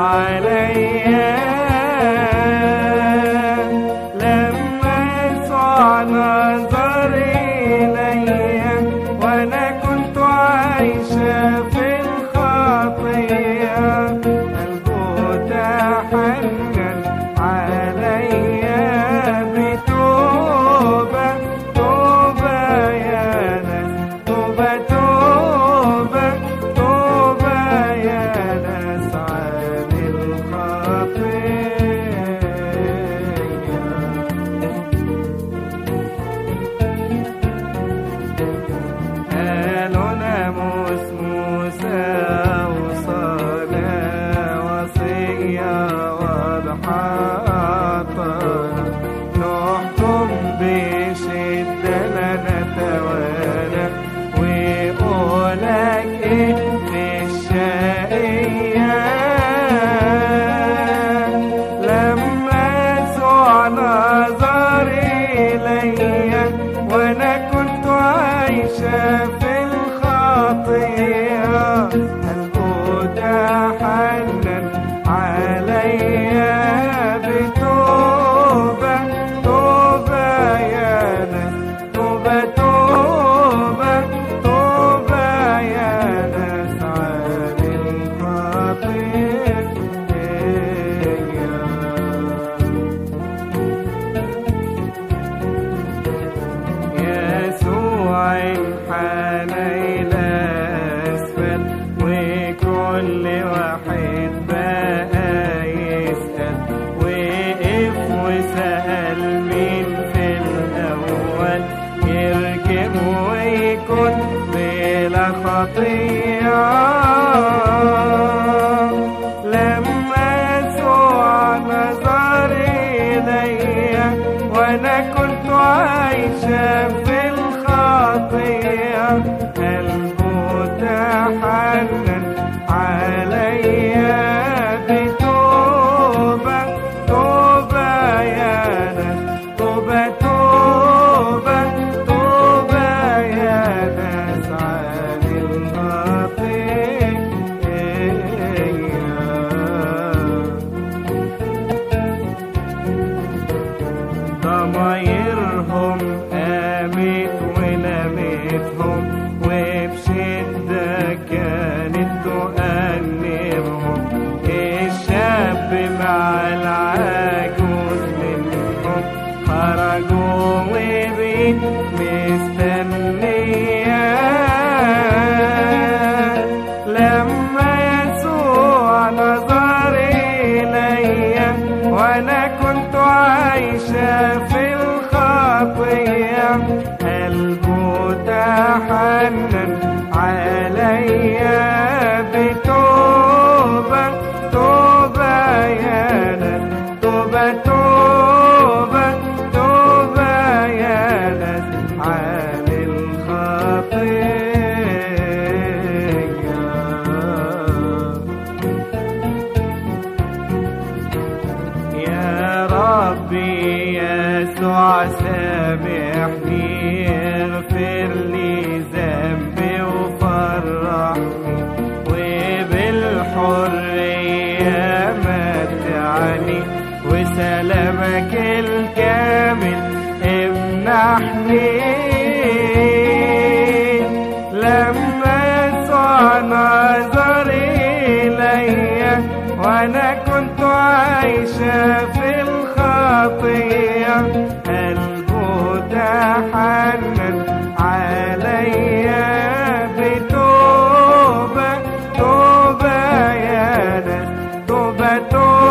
عليا لما يسوع نظر إليا وأنا كنت عايشة في الخطية. قلبه تحنن عليا بتوبة توبة يا ناس، توبة توبة توبة يا ناس عن الخطية. قالوا ناموس موسى وصلاة وصية واضحة نحكم بشدة لا نتوانى ويقولك ايه في الشقية. لما يسوع نظر إليا وأنا كنت عايشة في الخطية. قلبه تحنن عليا بتوبة توبة يا ناس، توبة توبة توبة يا ناس عن الخطية. يسوع انحنى إلى أسفل وكل واحد بقى يسأل، وقف وسأل مين في الأول يركب ويكون بلا خطية. لما يسوع نظر إليا وأنا كنت عايشة في الخطية. قلبه تحنن عليا بتوبة توبة يا ناس، توبة توبة توبة يا ناس عن الخطية. ضمايرهم قامت ولمتهم وبشدة كانت تؤنبهم. الشاب مع العجوز منهم خرجوا وبقيت مستنية. لما يسوع نظر إليا وأنا كنت عايشة في الخطية. قلبه تحنن عليا بتوبة توبة يا ناس، توبة توبة توبة يا ناس عن الخطية. يا ربي يسوع سامحني، اغفر لي ذنبي وفرحني وبالحرية متعني وسلامك الكامل امنحني. لما يسوع نظر إليا وأنا كنت عايشة في الخطية. قلبه تحنن عليا بتوبة توبة يا ناس، توبة توبة